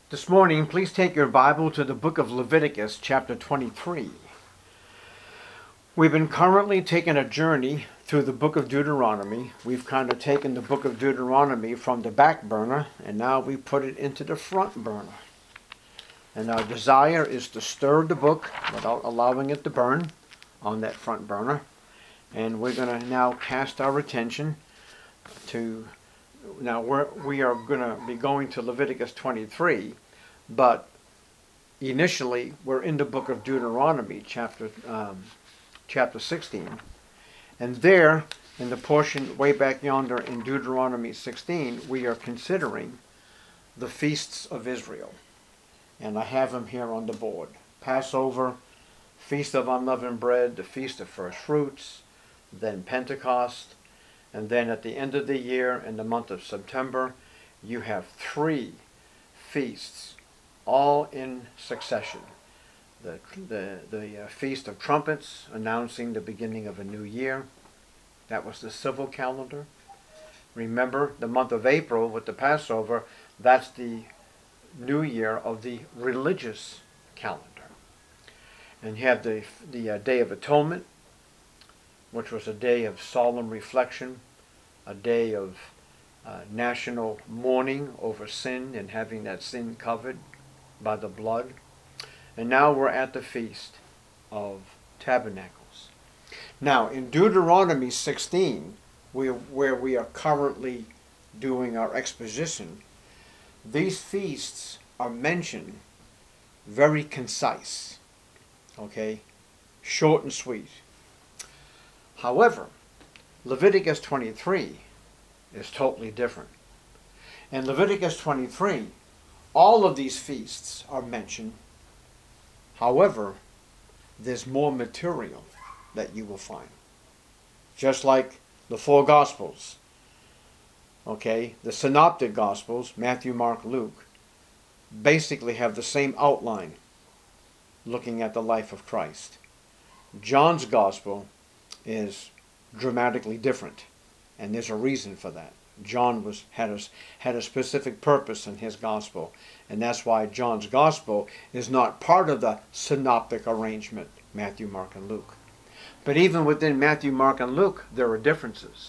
This morning, please take your Bible to the book of Leviticus, chapter 23. We've been currently taking a journey through the book of Deuteronomy. We've kind of taken the book of Deuteronomy from the back burner, and now we put it into the front burner. And our desire is to stir the book without allowing it to burn on that front burner. And we're going to now cast our attention to, now we are going to be going to Leviticus 23, but initially we're in the book of Deuteronomy, chapter 16. And there, in the portion way back yonder in Deuteronomy 16, we are considering the feasts of Israel. And I have them here on the board. Passover, Feast of Unleavened Bread, the Feast of First Fruits, then Pentecost, and then at the end of the year, in the month of September, you have 3 feasts, all in succession. The Feast of Trumpets, announcing the beginning of a new year. That was the civil calendar. Remember, the month of April with the Passover, that's the new year of the religious calendar. And you have the Day of Atonement, which was a day of solemn reflection, a day of national mourning over sin and having that sin covered by the blood. And now we're at the Feast of Tabernacles. Now, in Deuteronomy 16, where we are currently doing our exposition, these feasts are mentioned very concise, okay? Short and sweet. However, Leviticus 23 is totally different. In Leviticus 23, all of these feasts are mentioned. However, there's more material that you will find. Just like the 4 Gospels. Okay, the Synoptic Gospels, Matthew, Mark, Luke, basically have the same outline looking at the life of Christ. John's Gospel is dramatically different, and there's a reason for that. John had a specific purpose in his Gospel, and that's why John's Gospel is not part of the synoptic arrangement, Matthew, Mark, and Luke. But even within Matthew, Mark, and Luke, there are differences.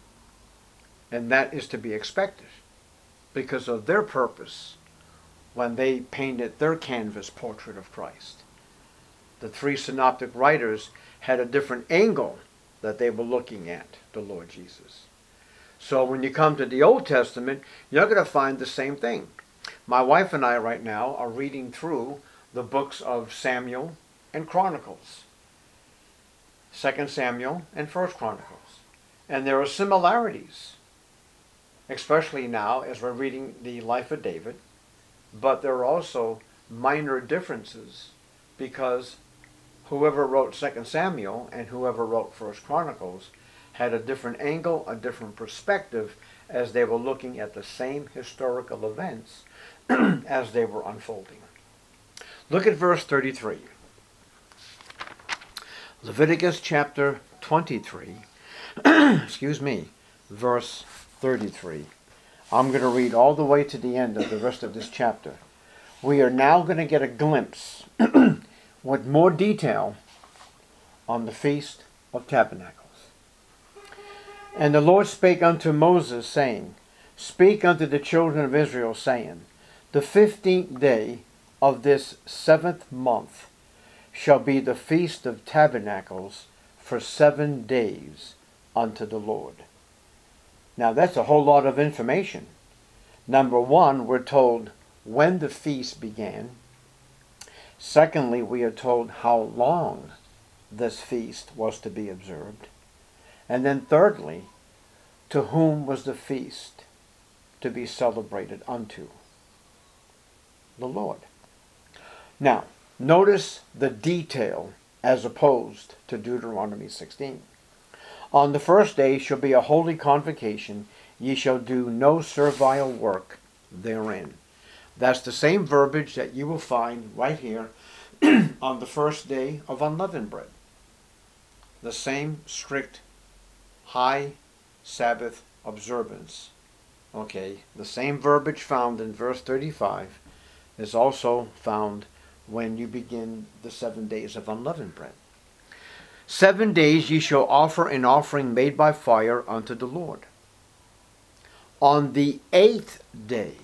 And that is to be expected because of their purpose when they painted their canvas portrait of Christ. The 3 synoptic writers had a different angle that they were looking at the Lord Jesus. So when you come to the Old Testament, you're going to find the same thing. My wife and I right now are reading through the books of Samuel and Chronicles. 2 Samuel and 1 Chronicles. And there are similarities, especially now as we're reading the life of David, but there are also minor differences because whoever wrote 2 Samuel and whoever wrote 1 Chronicles had a different angle, a different perspective as they were looking at the same historical events as they were unfolding. Look at verse 33. Leviticus chapter 23, verse 33. I'm going to read all the way to the end of the rest of this chapter. We are now going to get a glimpse with more detail on the Feast of Tabernacles. And the Lord spake unto Moses, saying, Speak unto the children of Israel, saying, The 15th day of this 7th month shall be the Feast of Tabernacles for 7 days unto the Lord. Now that's a whole lot of information. Number 1, we're told when the feast began. Secondly, we are told how long this feast was to be observed. And then thirdly, to whom was the feast to be celebrated unto? The Lord. Now, notice the detail as opposed to Deuteronomy 16. On the first day shall be a holy convocation. Ye shall do no servile work therein. That's the same verbiage that you will find right here on the first day of unleavened bread. The same strict high Sabbath observance. Okay, the same verbiage found in verse 35 is also found when you begin the 7 days of unleavened bread. 7 days ye shall offer an offering made by fire unto the Lord. On the 8th day,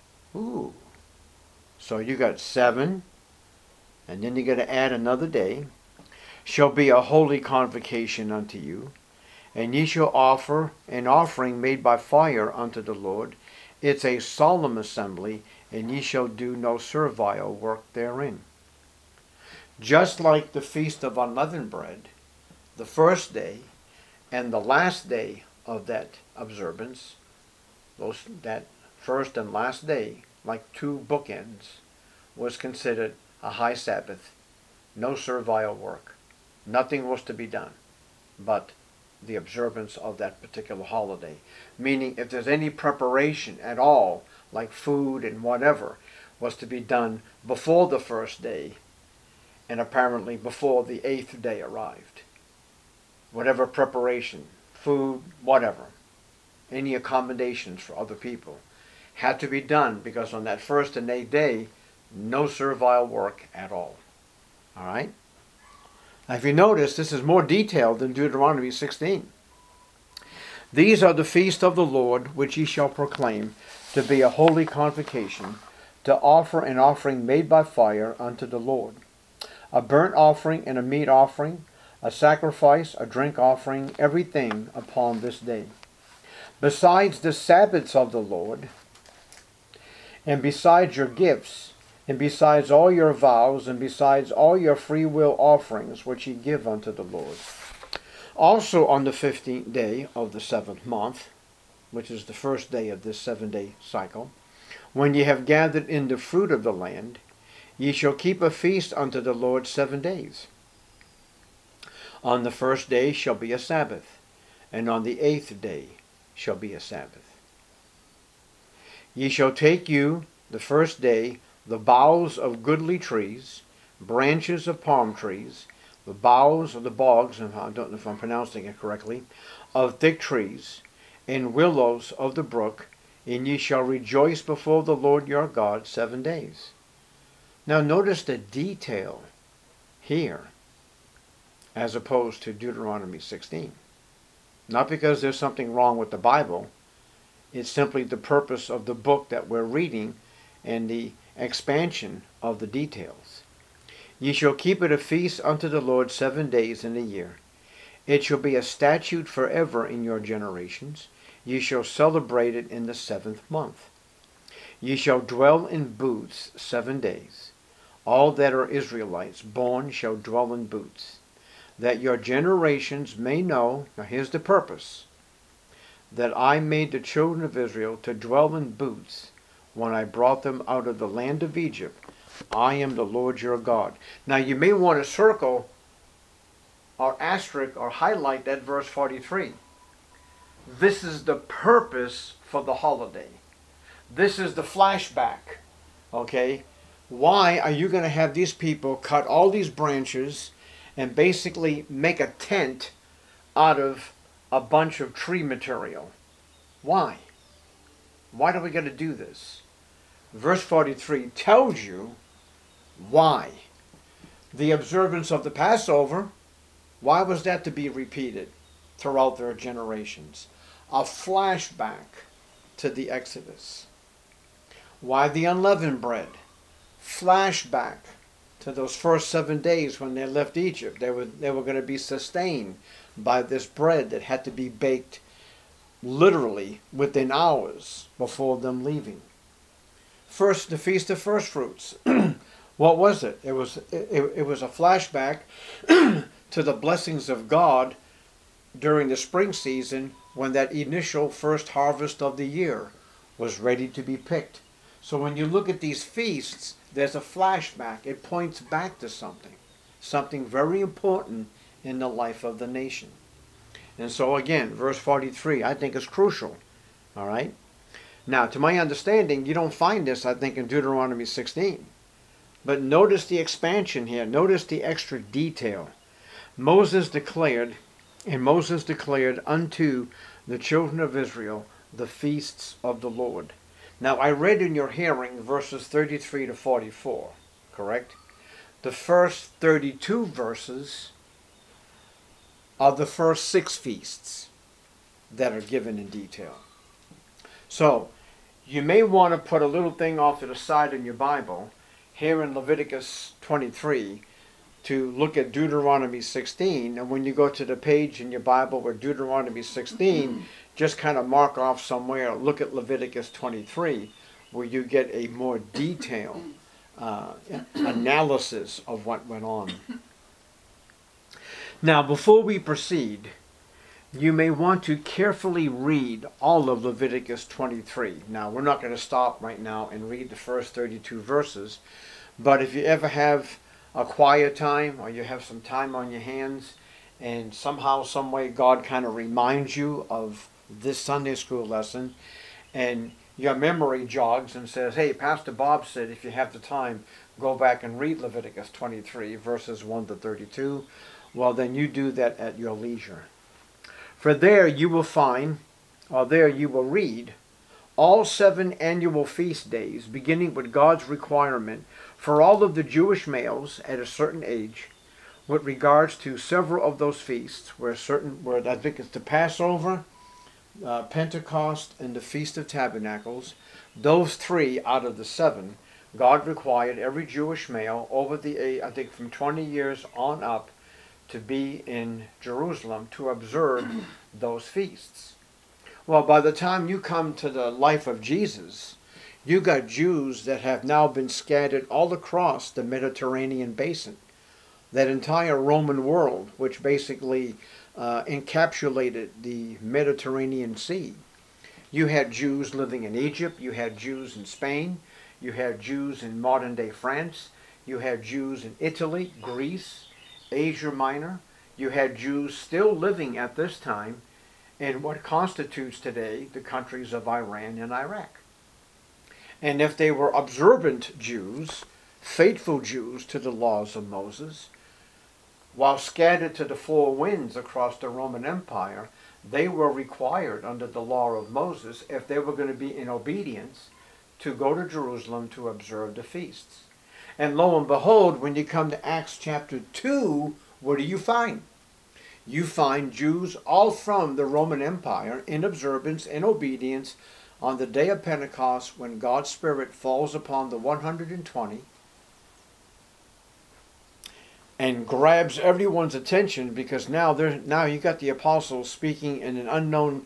so you got 7, and then you got to add another day, shall be a holy convocation unto you, and ye shall offer an offering made by fire unto the Lord. It's a solemn assembly, and ye shall do no servile work therein. Just like the Feast of Unleavened Bread, the first day and the last day of that observance, that first and last day, like two bookends, was considered a high Sabbath, no servile work. Nothing was to be done but the observance of that particular holiday. Meaning, if there's any preparation at all, like food and whatever, was to be done before the first day, and apparently before the 8th day arrived. Whatever preparation, food, whatever, any accommodations for other people, had to be done, because on that first and 8th day, no servile work at all. All right? Now, if you notice, this is more detailed than Deuteronomy 16. These are the feasts of the Lord, which ye shall proclaim to be a holy convocation, to offer an offering made by fire unto the Lord, a burnt offering and a meat offering, a sacrifice, a drink offering, everything upon this day. Besides the Sabbaths of the Lord, and besides your gifts, and besides all your vows, and besides all your free will offerings which ye give unto the Lord. Also on the 15th day of the 7th month, which is the first day of this 7-day cycle, when ye have gathered in the fruit of the land, ye shall keep a feast unto the Lord 7 days. On the first day shall be a Sabbath, and on the 8th day shall be a Sabbath. Ye shall take you the first day the boughs of goodly trees, branches of palm trees, the boughs of the bogs, and I don't know if I'm pronouncing it correctly, of thick trees, and willows of the brook, and ye shall rejoice before the Lord your God 7 days. Now notice the detail here, as opposed to Deuteronomy 16. Not because there's something wrong with the Bible, it's simply the purpose of the book that we're reading and the expansion of the details. Ye shall keep it a feast unto the Lord 7 days in a year. It shall be a statute forever in your generations. Ye shall celebrate it in the 7th month. Ye shall dwell in booths 7 days. All that are Israelites born shall dwell in booths, that your generations may know, now here's the purpose, that I made the children of Israel to dwell in booths when I brought them out of the land of Egypt. I am the Lord your God. Now you may want to circle or asterisk or highlight that verse 43. This is the purpose for the holiday. This is the flashback. Okay? Why are you going to have these people cut all these branches and basically make a tent out of a bunch of tree material? Why? Why do we got to do this? Verse 43 tells you why. The observance of the Passover, why was that to be repeated throughout their generations? A flashback to the Exodus. Why the unleavened bread? Flashback to those first 7 days when they left Egypt. They were going to be sustained by this bread that had to be baked literally within hours before them leaving. First, the Feast of First Fruits. What was it? It was a flashback to the blessings of God during the spring season when that initial first harvest of the year was ready to be picked. So when you look at these feasts, there's a flashback. It points back to something very important in the life of the nation. And so again, verse 43, I think is crucial. All right? Now, to my understanding, you don't find this, I think, in Deuteronomy 16. But notice the expansion here. Notice the extra detail. Moses declared unto the children of Israel the feasts of the Lord. Now, I read in your hearing verses 33 to 44, correct? The first 32 verses are the first 6 feasts that are given in detail. So, you may want to put a little thing off to the side in your Bible, here in Leviticus 23, to look at Deuteronomy 16, and when you go to the page in your Bible where Deuteronomy 16, just kind of mark off somewhere, look at Leviticus 23, where you get a more detailed analysis of what went on. Now, before we proceed, you may want to carefully read all of Leviticus 23. Now, we're not going to stop right now and read the first 32 verses, but if you ever have a quiet time or you have some time on your hands and somehow, some way God kind of reminds you of this Sunday school lesson and your memory jogs and says, hey, Pastor Bob said if you have the time, go back and read Leviticus 23 verses 1 to 32. Well, then you do that at your leisure. For there you will find, or there you will read, all 7 annual feast days, beginning with God's requirement for all of the Jewish males at a certain age, with regards to several of those feasts, where I think it's the Passover, Pentecost, and the Feast of Tabernacles. Those 3 out of the 7, God required every Jewish male over the age, I think from 20 years on up, to be in Jerusalem to observe those feasts. Well, by the time you come to the life of Jesus, you got Jews that have now been scattered all across the Mediterranean basin. That entire Roman world, which basically encapsulated the Mediterranean Sea. You had Jews living in Egypt, you had Jews in Spain, you had Jews in modern-day France, you had Jews in Italy, Greece, Asia Minor. You had Jews still living at this time in what constitutes today the countries of Iran and Iraq. And if they were observant Jews, faithful Jews to the laws of Moses, while scattered to the 4 winds across the Roman Empire, they were required under the law of Moses, if they were going to be in obedience, to go to Jerusalem to observe the feasts. And lo and behold, when you come to Acts chapter 2, what do you find? You find Jews all from the Roman Empire in observance and obedience on the day of Pentecost, when God's Spirit falls upon the 120 and grabs everyone's attention, because now you got the apostles speaking in an unknown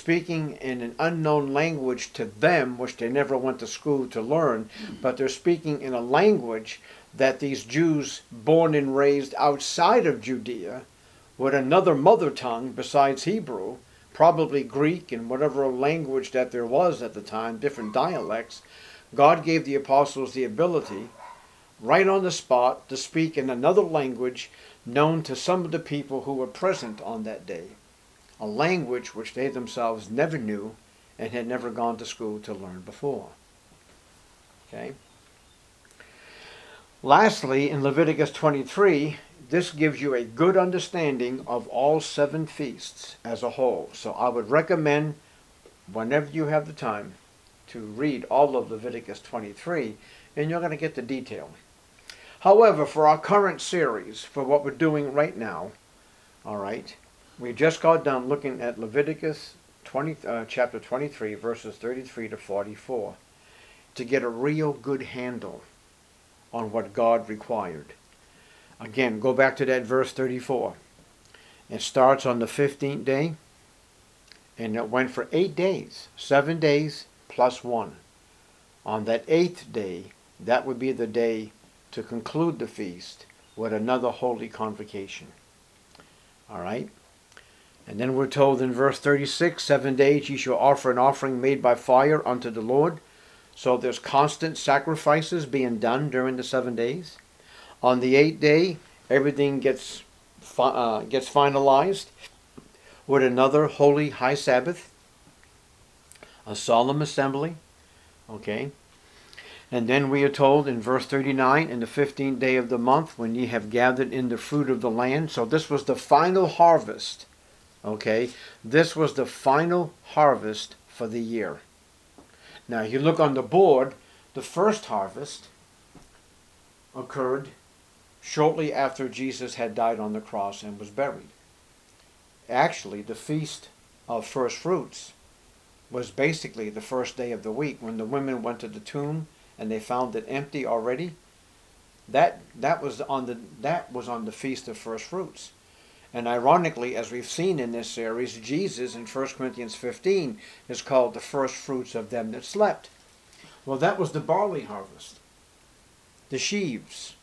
language to them, which they never went to school to learn, but they're speaking in a language that these Jews born and raised outside of Judea, with another mother tongue besides Hebrew, probably Greek and whatever language that there was at the time, different dialects. God gave the apostles the ability, right on the spot, to speak in another language known to some of the people who were present on that day. A language which they themselves never knew and had never gone to school to learn before. Okay? Lastly, in Leviticus 23, this gives you a good understanding of all 7 feasts as a whole. So I would recommend, whenever you have the time, to read all of Leviticus 23, and you're going to get the detail. However, for our current series, for what we're doing right now, all right, we just got done looking at Leviticus chapter 23, verses 33 to 44, to get a real good handle on what God required. Again, go back to that verse 34. It starts on the 15th day, and it went for 8 days, 7 days plus 1. On that 8th day, that would be the day to conclude the feast with another holy convocation. All right? And then we're told in verse 36, 7 days ye shall offer an offering made by fire unto the Lord. So there's constant sacrifices being done during the 7 days. On the 8th day, everything gets finalized with another holy high Sabbath, a solemn assembly. Okay? And then we are told in verse 39, in the 15th day of the month, when ye have gathered in the fruit of the land. So this was the final harvest. Okay? This was the final harvest for the year. Now, you look on the board, the first harvest occurred shortly after Jesus had died on the cross and was buried. Actually, the Feast of First Fruits was basically the first day of the week when the women went to the tomb and they found it empty already. That was on the Feast of First Fruits. And ironically, as we've seen in this series, Jesus in 1 Corinthians 15 is called the first fruits of them that slept. Well, that was the barley harvest, the sheaves.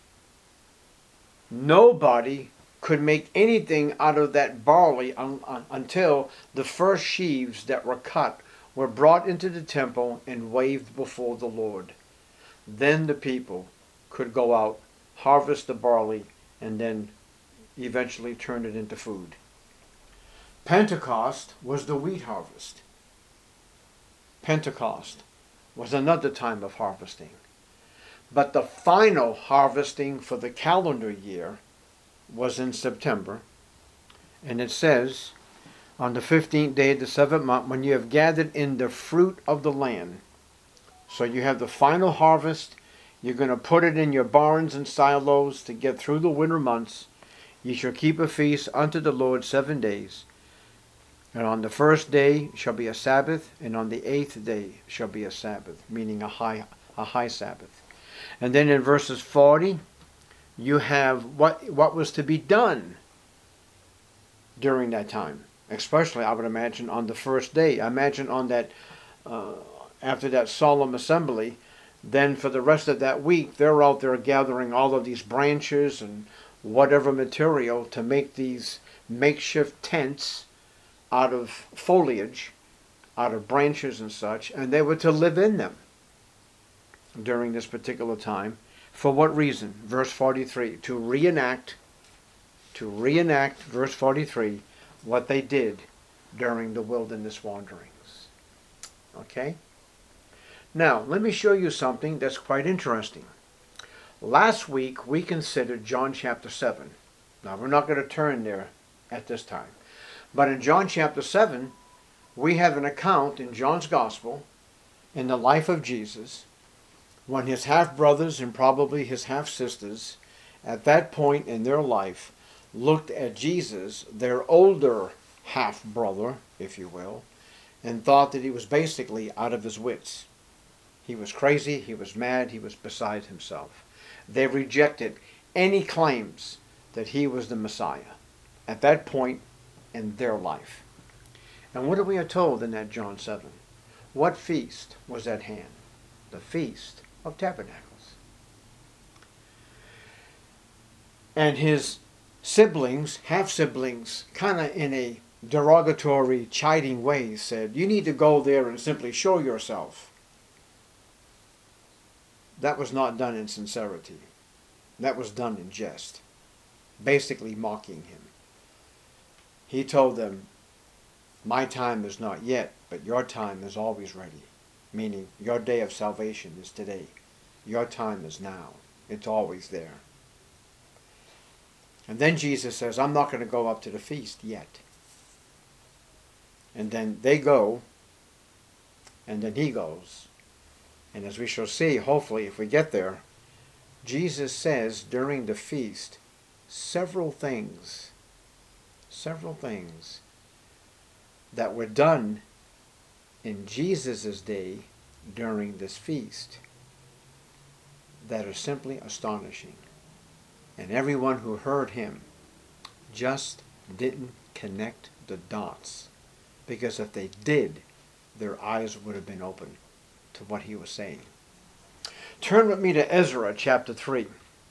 Nobody could make anything out of that barley until the first sheaves that were cut were brought into the temple and waved before the Lord. Then the people could go out, harvest the barley, and then eventually turn it into food. Pentecost was the wheat harvest. Pentecost was another time of harvesting. But the final harvesting for the calendar year was in September. And it says, on the 15th day of the 7th month, when you have gathered in the fruit of the land. So you have the final harvest. You're going to put it in your barns and silos to get through the winter months. Ye shall keep a feast unto the Lord 7 days. And on the first day shall be a Sabbath, and on the 8th day shall be a Sabbath, meaning a high Sabbath. And then in verses 40, you have what was to be done during that time. Especially, I would imagine, on the first day. I imagine on that, after that solemn assembly, then for the rest of that week, they're out there gathering all of these branches and whatever material to make these makeshift tents out of foliage, out of branches and such, and they were to live in them during this particular time. For what reason? Verse 43, to reenact, verse 43, what they did during the wilderness wanderings. Okay? Now, let me show you something that's quite interesting. Last week, we considered John chapter 7. Now, we're not going to turn there at this time. But in John chapter 7, we have an account in John's Gospel in the life of Jesus when his half-brothers and probably his half-sisters at that point in their life looked at Jesus, their older half-brother, if you will, and thought that he was basically out of his wits. He was crazy, he was mad, he was beside himself. They rejected any claims that he was the Messiah at that point in their life. And what are we told in that John 7? What feast was at hand? The Feast of Tabernacles. And his siblings, half-siblings, kind of in a derogatory, chiding way said, you need to go there and simply show yourself. That was not done in sincerity. That was done in jest, basically mocking him. He told them, my time is not yet, but your time is always ready. Meaning, your day of salvation is today. Your time is now. It's always there. And then Jesus says, I'm not going to go up to the feast yet. And then they go, and then he goes. And as we shall see, hopefully, if we get there, Jesus says during the feast several things that were done in Jesus' day during this feast that are simply astonishing. And everyone who heard him just didn't connect the dots. Because if they did, their eyes would have been open to what he was saying. Turn with me to Ezra chapter 3.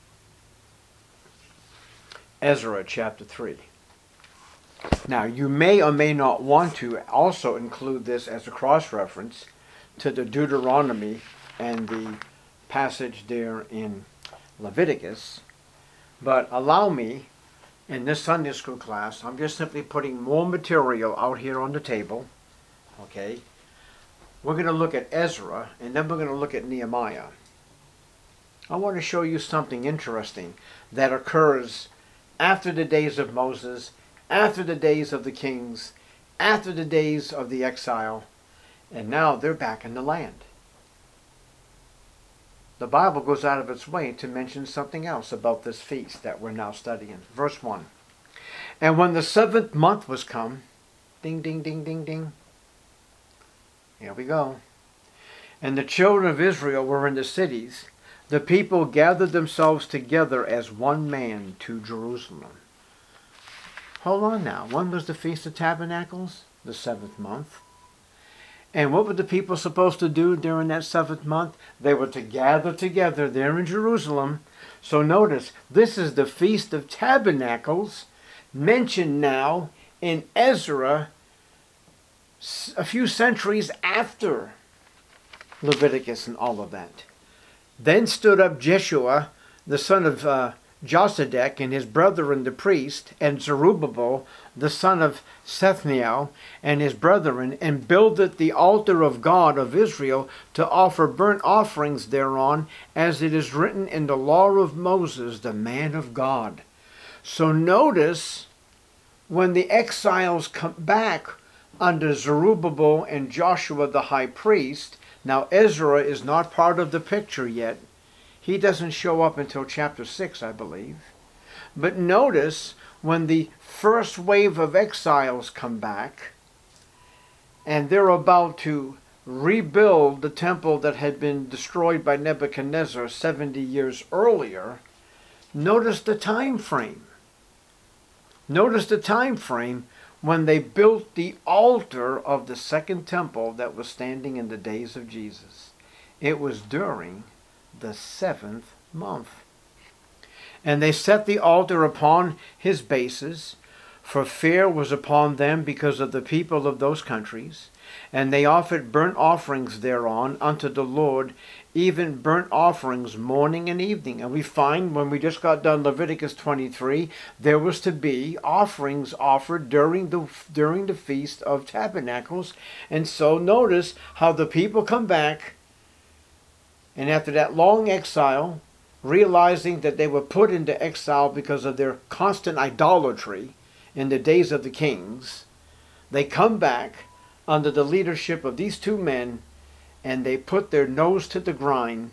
Ezra chapter 3. Now, you may or may not want to also include this as a cross-reference to the Deuteronomy and the passage there in Leviticus. But allow me, in this Sunday school class, I'm just simply putting more material out here on the table. Okay? We're going to look at Ezra, and then we're going to look at Nehemiah. I want to show you something interesting that occurs after the days of Moses, after the days of the kings, after the days of the exile, and now they're back in the land. the Bible goes out of its way to mention something else about this feast that we're now studying. Verse 1. And when the 7th month was come, ding, ding, ding, ding, ding. Here we go. And the children of Israel were in the cities. The people gathered themselves together as one man to Jerusalem. Hold on now. When was the Feast of Tabernacles? The 7th month. And what were the people supposed to do during that 7th month? They were to gather together there in Jerusalem. So notice, this is the Feast of Tabernacles, mentioned now in Ezra a few centuries after Leviticus and all of that. Then stood up Jeshua, the son of Josedek, and his brethren the priest, and Zerubbabel, the son of Sethniel, and his brethren, and builded the altar of God of Israel to offer burnt offerings thereon, as it is written in the law of Moses, the man of God. So notice, when the exiles come back under Zerubbabel and Joshua the high priest, now Ezra is not part of the picture yet. He doesn't show up until chapter 6, I believe. But notice, when the first wave of exiles come back, and they're about to rebuild the temple that had been destroyed by Nebuchadnezzar 70 years earlier, notice the time frame. Notice the time frame when they built the altar of the second temple that was standing in the days of Jesus. It was during the 7th month. And they set the altar upon his bases, for fear was upon them because of the people of those countries. And they offered burnt offerings thereon unto the Lord, even burnt offerings morning and evening. And we find, when we just got done Leviticus 23, there was to be offerings offered during the Feast of Tabernacles. And so notice how the people come back, and after that long exile, realizing that they were put into exile because of their constant idolatry in the days of the kings, they come back under the leadership of these two men, and they put their nose to the grind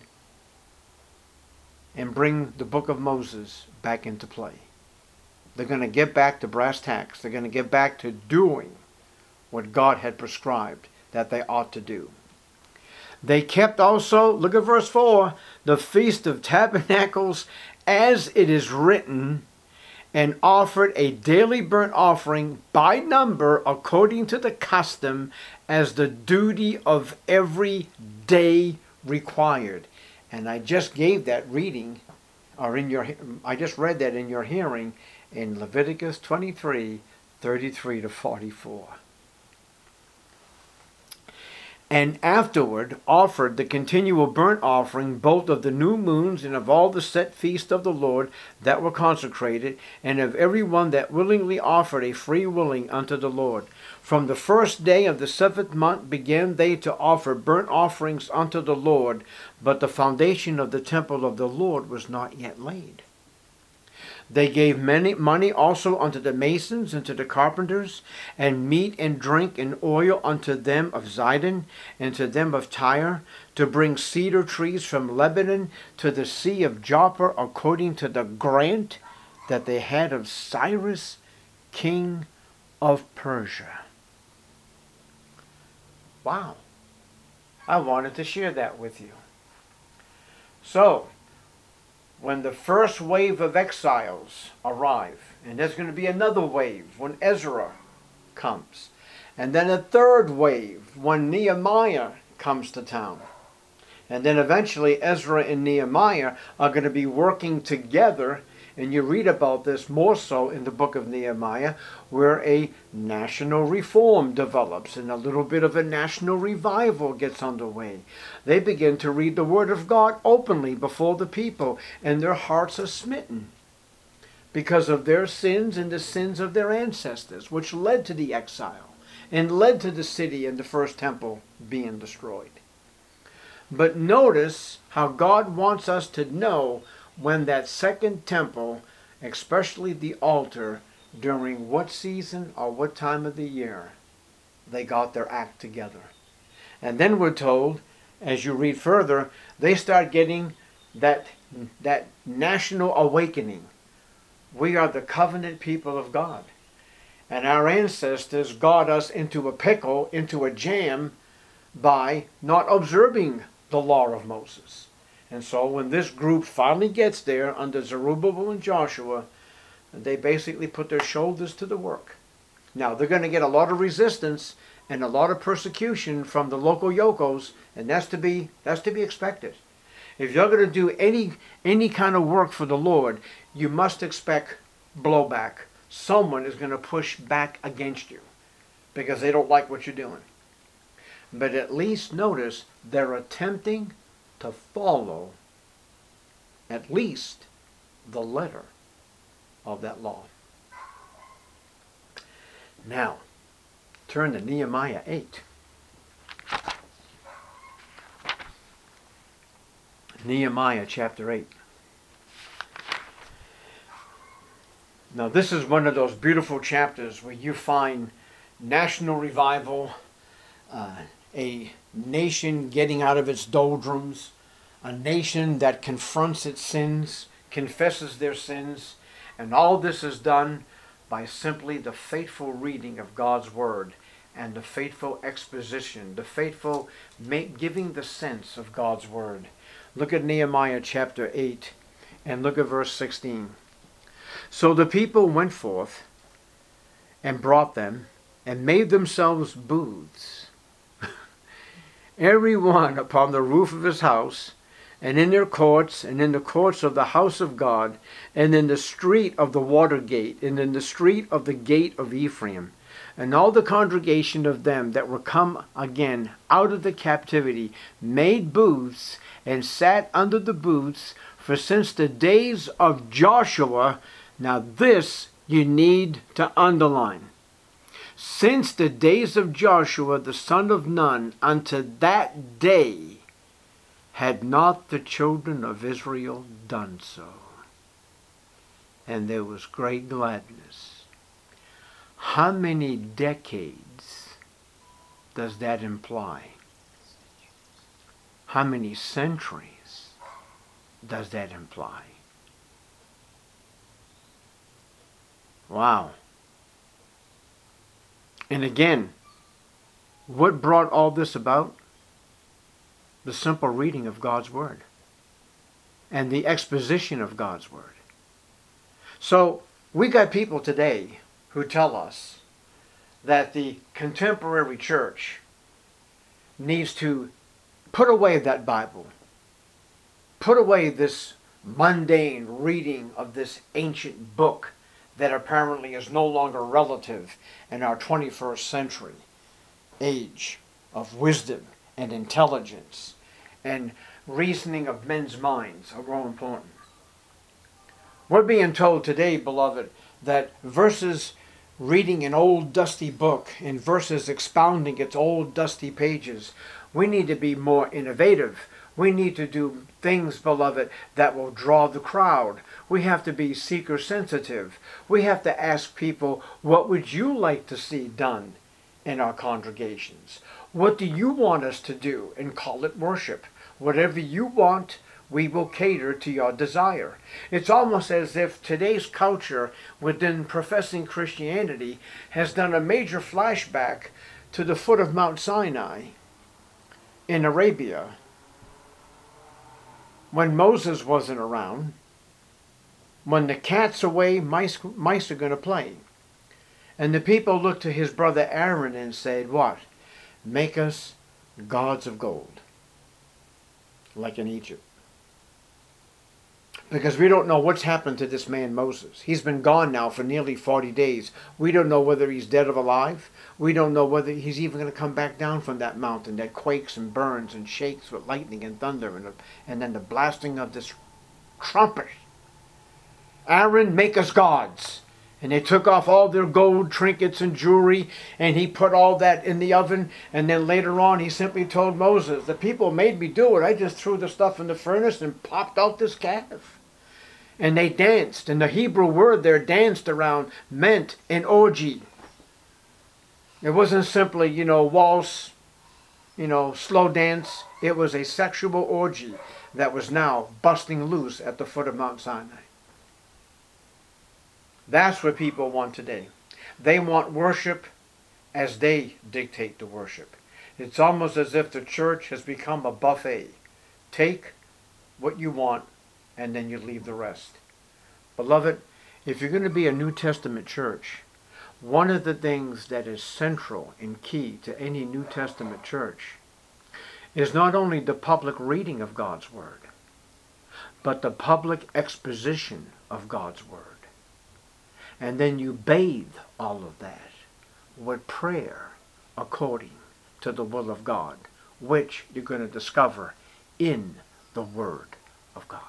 and bring the book of Moses back into play. They're going to get back to brass tacks. They're going to get back to doing what God had prescribed that they ought to do. They kept also, look at verse 4, the Feast of Tabernacles as it is written, and offered a daily burnt offering by number according to the custom, as the duty of every day required. And I just gave that reading, I just read that in your hearing in Leviticus 23, 33 to 44. And afterward offered the continual burnt offering, both of the new moons and of all the set feasts of the Lord that were consecrated, and of every one that willingly offered a free willing unto the Lord. From the first day of the 7th month began they to offer burnt offerings unto the Lord, but the foundation of the temple of the Lord was not yet laid. They gave money also unto the masons and to the carpenters, and meat and drink and oil unto them of Zidon and to them of Tyre, to bring cedar trees from Lebanon to the sea of Joppa, according to the grant that they had of Cyrus, king of Persia. Wow. I wanted to share that with you. So, when the first wave of exiles arrive, and there's going to be another wave when Ezra comes, and then a third wave when Nehemiah comes to town, and then eventually Ezra and Nehemiah are going to be working together. And you read about this more so in the book of Nehemiah, where a national reform develops and a little bit of a national revival gets underway. They begin to read the Word of God openly before the people, and their hearts are smitten because of their sins and the sins of their ancestors, which led to the exile and led to the city and the first temple being destroyed. But notice how God wants us to know when that second temple, especially the altar, during what season or what time of the year they got their act together. And then we're told as you read further, they start getting that national awakening. We are the covenant people of God. And our ancestors got us into a pickle, into a jam, by not observing the law of Moses. And so when this group finally gets there under Zerubbabel and Joshua, they basically put their shoulders to the work. Now, they're going to get a lot of resistance and a lot of persecution from the local yokos, and that's to be expected. If you're going to do any kind of work for the Lord, you must expect blowback. Someone is going to push back against you because they don't like what you're doing. But at least notice they're attempting to follow at least the letter of that law. Now, turn to Nehemiah 8. Nehemiah chapter 8. Now, this is one of those beautiful chapters where you find national revival, a nation getting out of its doldrums, a nation that confronts its sins, confesses their sins, and all this is done by simply the faithful reading of God's Word and the faithful exposition, the faithful giving the sense of God's Word. Look at Nehemiah chapter 8 and look at verse 16. So the people went forth and brought them and made themselves booths, every one upon the roof of his house, and in their courts, and in the courts of the house of God, and in the street of the water gate, and in the street of the gate of Ephraim. And all the congregation of them that were come again out of the captivity made booths, and sat under the booths, for since the days of Joshua, now this you need to underline. Since the days of Joshua the son of Nun unto that day had not the children of Israel done so. And there was great gladness. How many decades does that imply? How many centuries does that imply? Wow. And again, what brought all this about? The simple reading of God's Word and the exposition of God's Word. So we got people today who tell us that the contemporary church needs to put away that Bible, put away this mundane reading of this ancient book that apparently is no longer relative in our 21st century age of wisdom and intelligence and reasoning of men's minds are all important. We're being told today, beloved, that versus reading an old dusty book and versus expounding its old dusty pages, we need to be more innovative. We need to do things, beloved, that will draw the crowd. We have to be seeker sensitive. We have to ask people, what would you like to see done in our congregations? What do you want us to do? And call it worship. Whatever you want, we will cater to your desire. It's almost as if today's culture within professing Christianity has done a major flashback to the foot of Mount Sinai in Arabia when Moses wasn't around. When the cat's away, mice are going to play. And the people looked to his brother Aaron and said, what? Make us gods of gold, like in Egypt. Because we don't know what's happened to this man Moses. He's been gone now for nearly 40 days. We don't know whether he's dead or alive. We don't know whether he's even going to come back down from that mountain that quakes and burns and shakes with lightning and thunder and then the blasting of this trumpet. Aaron, make us gods. And they took off all their gold trinkets and jewelry, and he put all that in the oven. And then later on, he simply told Moses, the people made me do it. I just threw the stuff in the furnace and popped out this calf. And they danced. And the Hebrew word there, danced around, meant an orgy. It wasn't simply, waltz, slow dance. It was a sexual orgy that was now busting loose at the foot of Mount Sinai. That's what people want today. They want worship as they dictate the worship. It's almost as if the church has become a buffet. Take what you want and then you leave the rest. Beloved, if you're going to be a New Testament church, one of the things that is central and key to any New Testament church is not only the public reading of God's Word, but the public exposition of God's Word. And then you bathe all of that with prayer according to the will of God, which you're going to discover in the Word of God.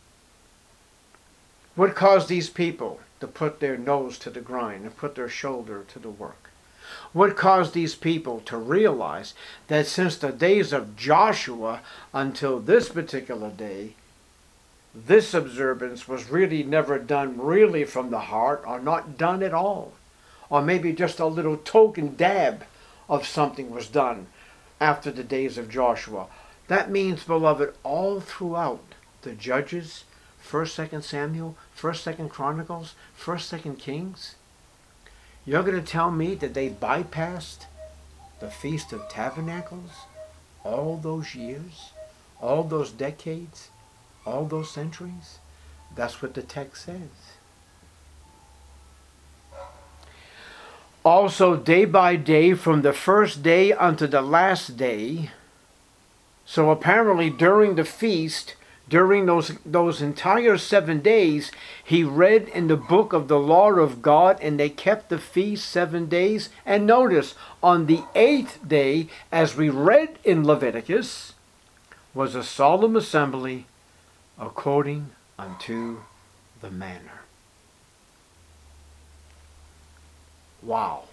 What caused these people to put their nose to the grind and put their shoulder to the work? What caused these people to realize that since the days of Joshua until this particular day, this observance was really never done really from the heart, or not done at all? Or maybe just a little token dab of something was done after the days of Joshua. That means, beloved, all throughout the Judges, 1st, 2nd Samuel, 1st, 2nd Chronicles, 1st, 2nd Kings, you're going to tell me that they bypassed the Feast of Tabernacles all those years, all those decades, all those centuries? That's what the text says. Also, day by day, from the first day unto the last day. So apparently during the feast, during those entire 7 days, he read in the book of the law of God, and they kept the feast 7 days. And notice, on the 8th day, as we read in Leviticus, was a solemn assembly according unto the manner. Wow.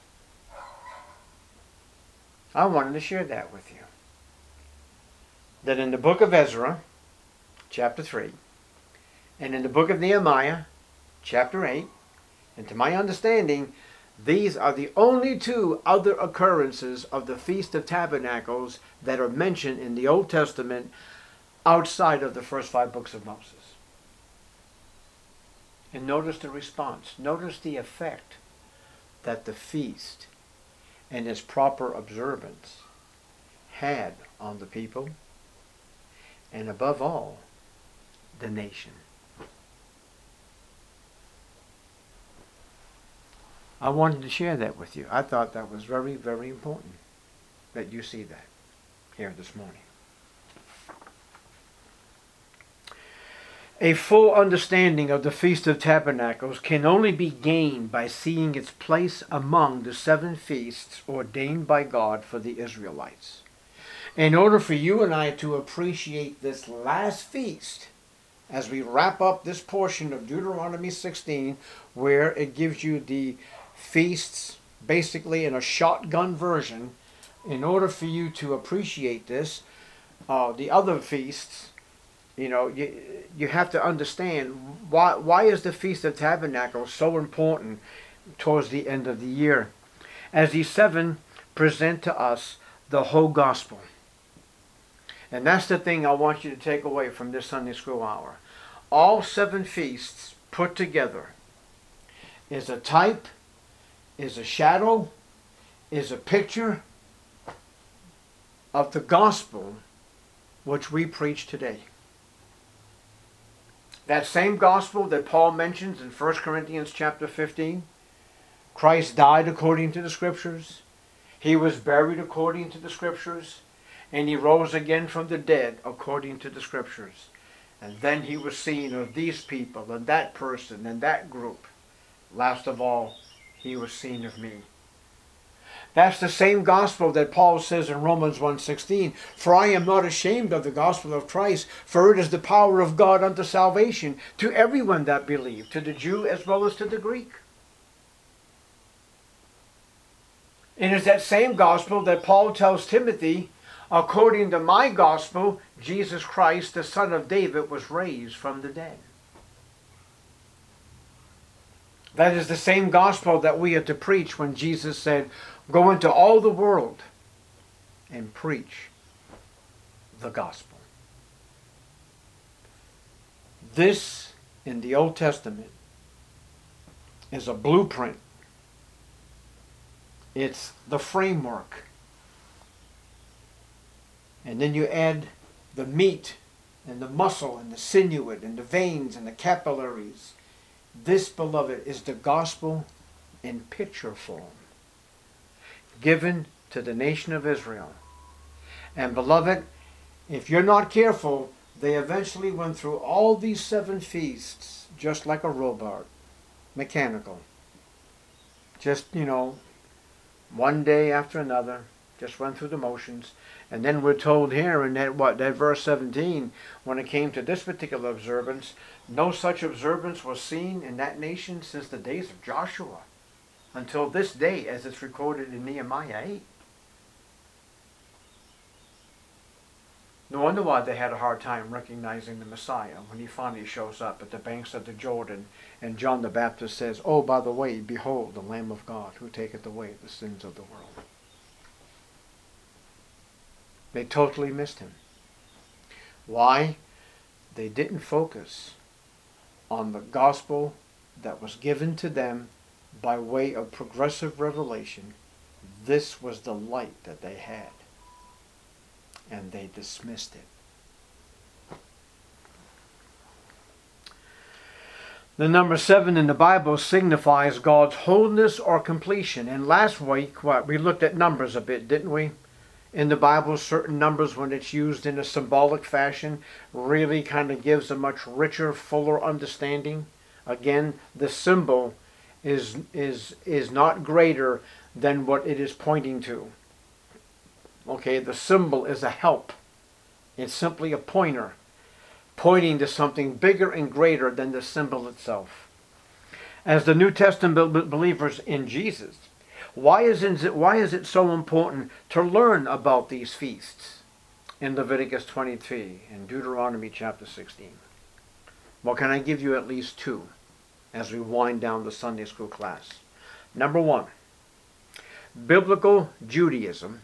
I wanted to share that with you. That in the book of Ezra, chapter 3, and in the book of Nehemiah, chapter 8, and to my understanding, these are the only two other occurrences of the Feast of Tabernacles that are mentioned in the Old Testament outside of the first 5 books of Moses. And notice the response. Notice the effect that the feast and its proper observance had on the people, and above all, the nation. I wanted to share that with you. I thought that was very, very important that you see that here this morning. A full understanding of the Feast of Tabernacles can only be gained by seeing its place among the 7 feasts ordained by God for the Israelites. In order for you and I to appreciate this last feast, as we wrap up this portion of Deuteronomy 16, where it gives you the feasts basically in a shotgun version, in order for you to appreciate this, the other feasts, you have to understand why is the Feast of Tabernacles so important towards the end of the year, as these 7 present to us the whole gospel. And that's the thing I want you to take away from this Sunday school hour. All 7 feasts put together is a type, is a shadow, is a picture of the gospel which we preach today. That same gospel that Paul mentions in 1 Corinthians chapter 15. Christ died according to the Scriptures. He was buried according to the Scriptures. And he rose again from the dead according to the Scriptures. And then he was seen of these people and that person and that group. Last of all, he was seen of me. That's the same gospel that Paul says in Romans 1:16. For I am not ashamed of the gospel of Christ, for it is the power of God unto salvation to everyone that believes, to the Jew as well as to the Greek. It is that same gospel that Paul tells Timothy, according to my gospel, Jesus Christ, the Son of David, was raised from the dead. That is the same gospel that we are to preach when Jesus said, go into all the world and preach the gospel. This, in the Old Testament, is a blueprint. It's the framework. And then you add the meat and the muscle and the sinew and the veins and the capillaries. This, beloved, is the gospel in picture form, given to the nation of Israel. And beloved, if you're not careful, they eventually went through all these 7 feasts just like a robot, mechanical. Just, one day after another, just went through the motions. And then we're told here in that verse 17, when it came to this particular observance, no such observance was seen in that nation since the days of Joshua, until this day, as it's recorded in Nehemiah 8. No wonder why they had a hard time recognizing the Messiah when he finally shows up at the banks of the Jordan and John the Baptist says, "Oh, by the way, behold the Lamb of God who taketh away the sins of the world." They totally missed him. Why? They didn't focus on the gospel that was given to them by way of progressive revelation. This was the light that they had. And they dismissed it. The number 7 in the Bible signifies God's wholeness or completion. And last week, we looked at numbers a bit, didn't we? In the Bible, certain numbers, when it's used in a symbolic fashion, really kind of gives a much richer, fuller understanding. Again, the symbol is not greater than what it is pointing to. Okay, the symbol is a help. It's simply a pointer, pointing to something bigger and greater than the symbol itself. As the New Testament believers in Jesus, why is it so important to learn about these feasts in Leviticus 23 and Deuteronomy chapter 16? Well, can I give you at least 2 as we wind down the Sunday school class? Number 1, biblical Judaism.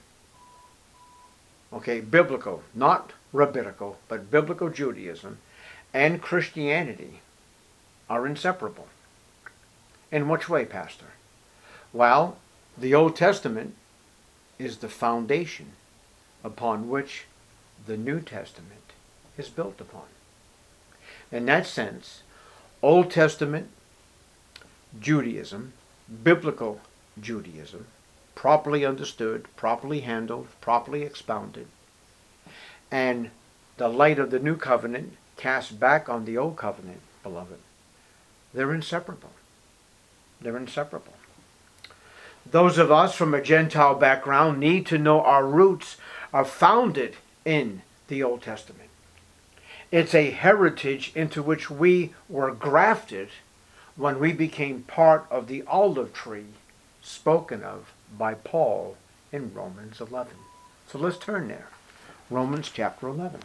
Okay, biblical, not rabbinical, but biblical Judaism and Christianity are inseparable. In which way, Pastor? Well, the Old Testament is the foundation upon which the New Testament is built upon. In that sense, Old Testament Judaism, biblical Judaism, properly understood, properly handled, properly expounded, and the light of the new covenant cast back on the old covenant, beloved, they're inseparable. They're inseparable. Those of us from a Gentile background need to know our roots are founded in the Old Testament. It's a heritage into which we were grafted when we became part of the olive tree spoken of by Paul in Romans 11. So let's turn there. Romans chapter 11.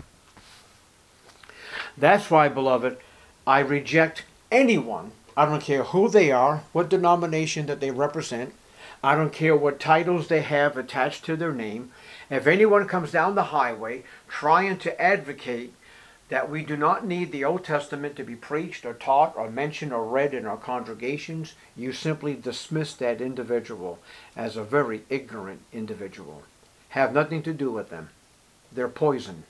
That's why, beloved, I reject anyone. I don't care who they are, what denomination that they represent. I don't care what titles they have attached to their name. If anyone comes down the highway trying to advocate that we do not need the Old Testament to be preached or taught or mentioned or read in our congregations, you simply dismiss that individual as a very ignorant individual. Have nothing to do with them. They're poison.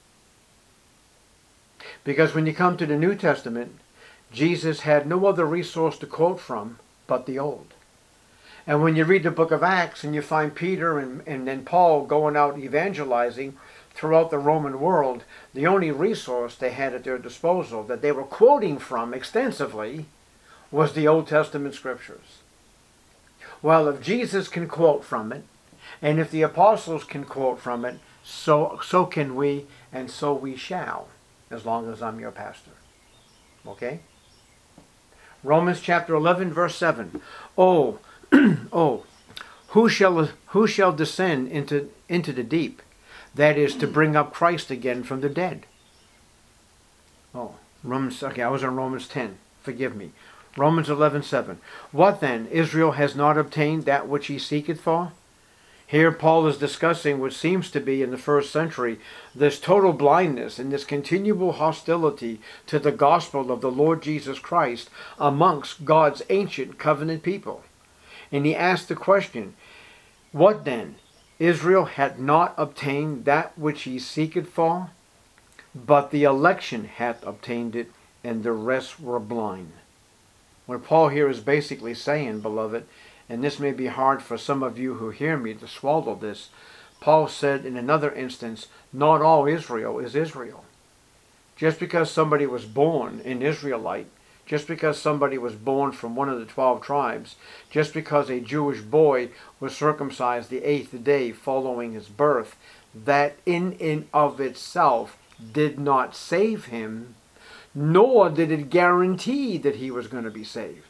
Because when you come to the New Testament, Jesus had no other resource to quote from but the Old. And when you read the book of Acts and you find Peter and then Paul going out evangelizing throughout the Roman world, the only resource they had at their disposal that they were quoting from extensively was the Old Testament scriptures. Well, if Jesus can quote from it, and if the apostles can quote from it, so can we, and so we shall, as long as I'm your pastor. Okay? Romans chapter 11, verse 7. Oh, who shall descend into the deep? That is, to bring up Christ again from the dead. Oh, I was in Romans 10. Forgive me. Romans 11:7. What then? Israel has not obtained that which he seeketh for? Here Paul is discussing what seems to be in the first century this total blindness and this continual hostility to the gospel of the Lord Jesus Christ amongst God's ancient covenant people. And he asked the question, what then? Israel had not obtained that which he seeketh for, but the election hath obtained it, and the rest were blind. What Paul here is basically saying, beloved, and this may be hard for some of you who hear me to swallow this, Paul said in another instance, not all Israel is Israel. Just because somebody was born an Israelite, just because somebody was born from one of the 12 tribes, just because a Jewish boy was circumcised the 8th day following his birth, that in and of itself did not save him, nor did it guarantee that he was going to be saved.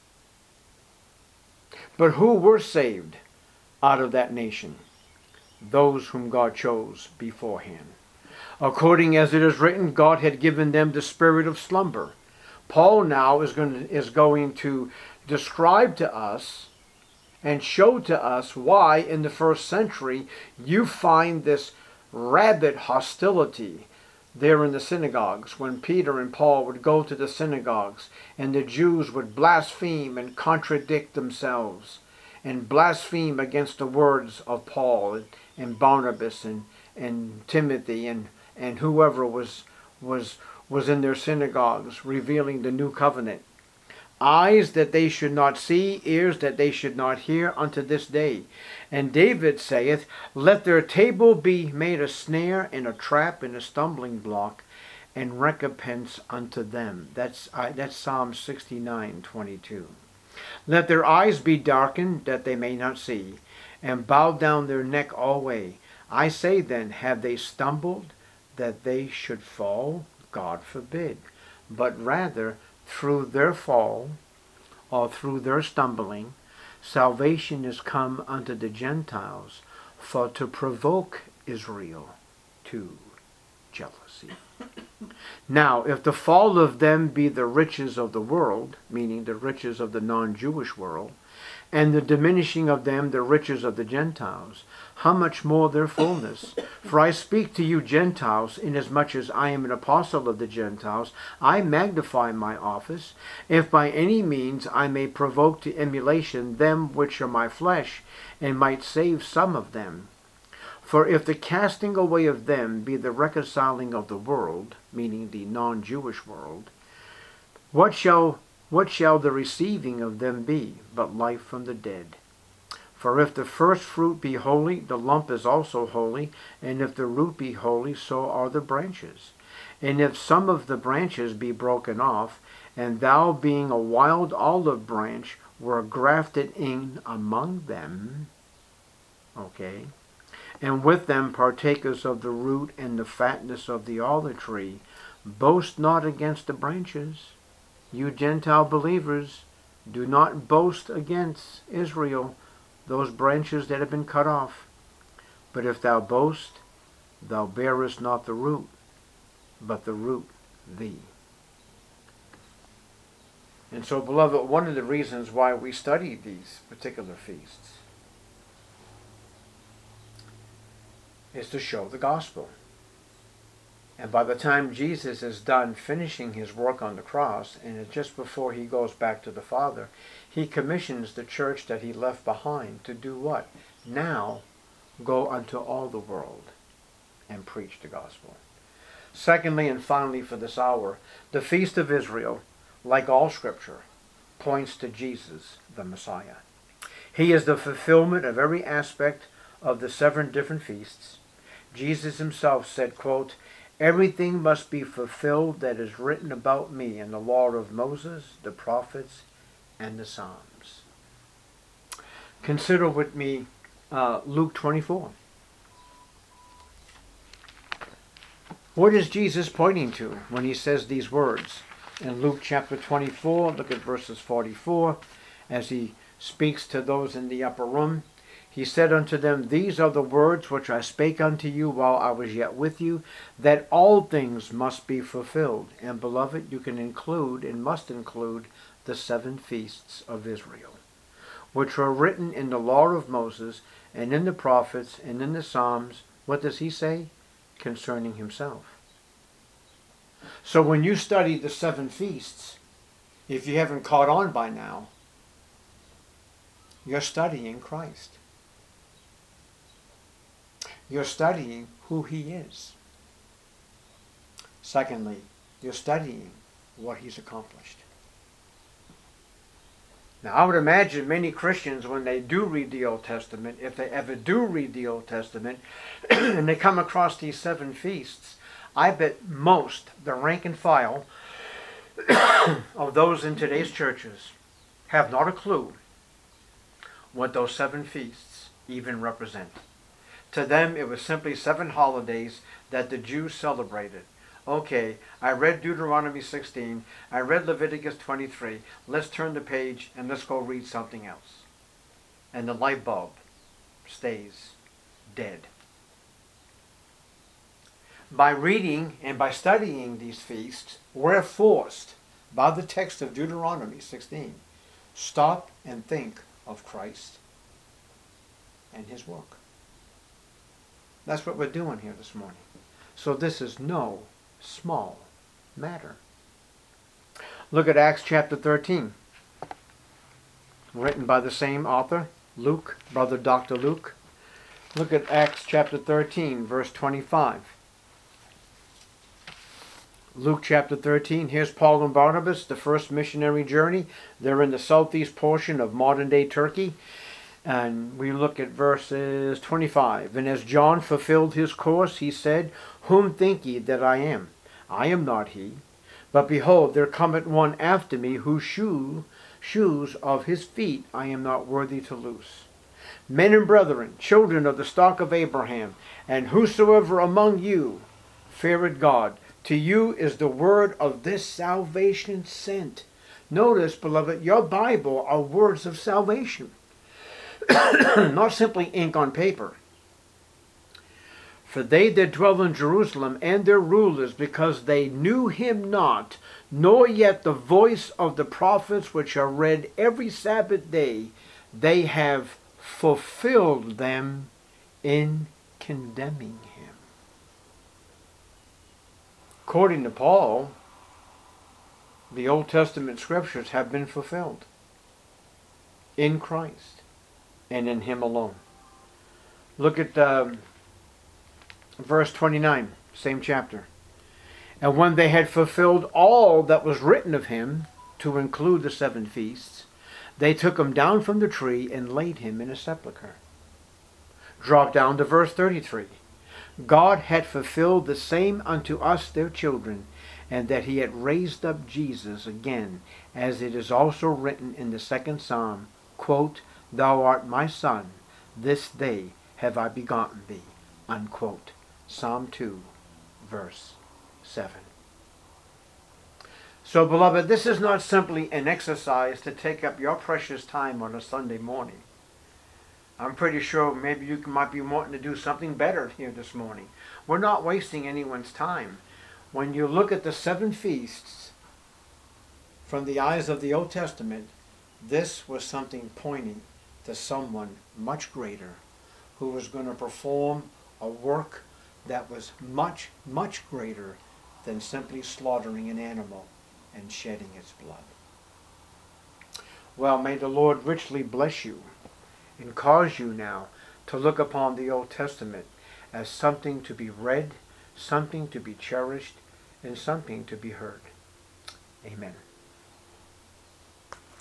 But who were saved out of that nation? Those whom God chose beforehand. According as it is written, God had given them the spirit of slumber. Paul now is going to describe to us and show to us why in the first century you find this rabid hostility there in the synagogues, when Peter and Paul would go to the synagogues and the Jews would blaspheme and contradict themselves and blaspheme against the words of Paul and Barnabas and Timothy and whoever was in their synagogues revealing the new covenant. Eyes that they should not see, ears that they should not hear unto this day. And David saith, let their table be made a snare and a trap and a stumbling block and recompense unto them. That's Psalm 69:22. Let their eyes be darkened that they may not see, and bow down their neck alway. I say then, have they stumbled that they should fall? God forbid. But rather, through their fall, or through their stumbling, salvation is come unto the Gentiles, for to provoke Israel to jealousy. Now, if the fall of them be the riches of the world, meaning the riches of the non-Jewish world, and the diminishing of them the riches of the Gentiles, how much more their fullness? For I speak to you Gentiles, inasmuch as I am an apostle of the Gentiles, I magnify my office, if by any means I may provoke to emulation them which are my flesh, and might save some of them. For if the casting away of them be the reconciling of the world, meaning the non-Jewish world, what shall the receiving of them be, but life from the dead? For if the first fruit be holy, the lump is also holy, and if the root be holy, so are the branches. And if some of the branches be broken off, and thou being a wild olive branch were grafted in among them, okay, and with them partakers of the root and the fatness of the olive tree, boast not against the branches. You Gentile believers, do not boast against Israel, those branches that have been cut off. But if thou boast, thou bearest not the root, but the root thee. And so, beloved, one of the reasons why we study these particular feasts is to show the gospel. And by the time Jesus is done finishing his work on the cross, and it's just before he goes back to the Father, he commissions the church that he left behind to do what? Now, go unto all the world and preach the gospel. Secondly and finally for this hour, the Feast of Israel, like all Scripture, points to Jesus, the Messiah. He is the fulfillment of every aspect of the 7 different feasts. Jesus himself said, quote, everything must be fulfilled that is written about me in the law of Moses, the prophets, and the Psalms. Consider with me Luke 24. What is Jesus pointing to when he says these words? In Luke chapter 24, look at verses 44, as he speaks to those in the upper room. He said unto them, these are the words which I spake unto you while I was yet with you, that all things must be fulfilled. And beloved, you can include and must include the 7 feasts of Israel. which were written in the law of Moses, and in the prophets, and in the Psalms, what does he say? Concerning himself. So when you study the 7 feasts, if you haven't caught on by now, you're studying Christ. You're studying who he is. Secondly, you're studying what he's accomplished. Now, I would imagine many Christians, when they do read the Old Testament, if they ever do read the Old Testament, and they come across these 7 feasts, I bet most, the rank and file of those in today's churches, have not a clue what those 7 feasts even represent. To them, it was simply 7 holidays that the Jews celebrated. Okay, I read Deuteronomy 16, I read Leviticus 23, let's turn the page and let's go read something else. And the light bulb stays dead. By reading and by studying these feasts, we're forced, by the text of Deuteronomy 16, stop and think of Christ and his work. That's what we're doing here this morning. So this is no small matter. Look at Acts chapter 13. Written by the same author, Luke, Brother Dr. Luke. Look at Acts chapter 13, verse 25. Luke chapter 13, here's Paul and Barnabas, the first missionary journey. They're in the southeast portion of modern-day Turkey. And we look at verses 25. And as John fulfilled his course, he said, Whom think ye that I am? I am not he. But behold, there cometh one after me, whose shoes of his feet I am not worthy to loose. Men and brethren, children of the stock of Abraham, and whosoever among you feareth God, to you is the word of this salvation sent. Notice, beloved, your Bible are words of salvation. Not simply ink on paper. For they that dwell in Jerusalem and their rulers, because they knew him not, nor yet the voice of the prophets which are read every Sabbath day, they have fulfilled them in condemning him. According to Paul, the Old Testament scriptures have been fulfilled in Christ and in him alone. Look at verse 29, same chapter. And when they had fulfilled all that was written of him, to include the 7 feasts, they took him down from the tree and laid him in a sepulchre. Drop down to verse 33. God had fulfilled the same unto us their children, and that he had raised up Jesus again, as it is also written in the 2nd Psalm, quote, Thou art my son, this day have I begotten thee, unquote. Psalm 2, verse 7. So, beloved, this is not simply an exercise to take up your precious time on a Sunday morning. I'm pretty sure maybe you might be wanting to do something better here this morning. We're not wasting anyone's time. When you look at the 7 feasts from the eyes of the Old Testament, this was something pointing to someone much greater who was going to perform a work that was much, much greater than simply slaughtering an animal and shedding its blood. Well, may the Lord richly bless you and cause you now to look upon the Old Testament as something to be read, something to be cherished, and something to be heard. Amen.